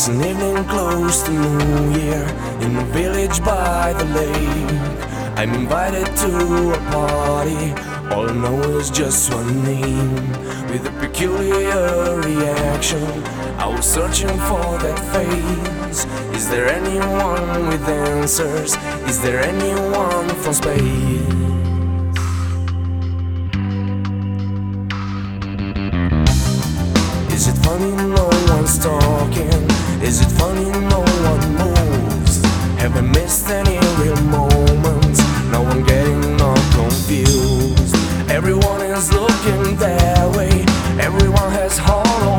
an evening close to New Year in a village by the lake. I'm invited to a party, all I know is just one name. With a peculiar reaction, I was searching for that face. Is there anyone with answers? Is there anyone from space? Is it funny no one's talking? Is it funny no one moves? Have I missed any real moments? Now I'm getting all confused. Everyone is looking that way. Everyone has hollow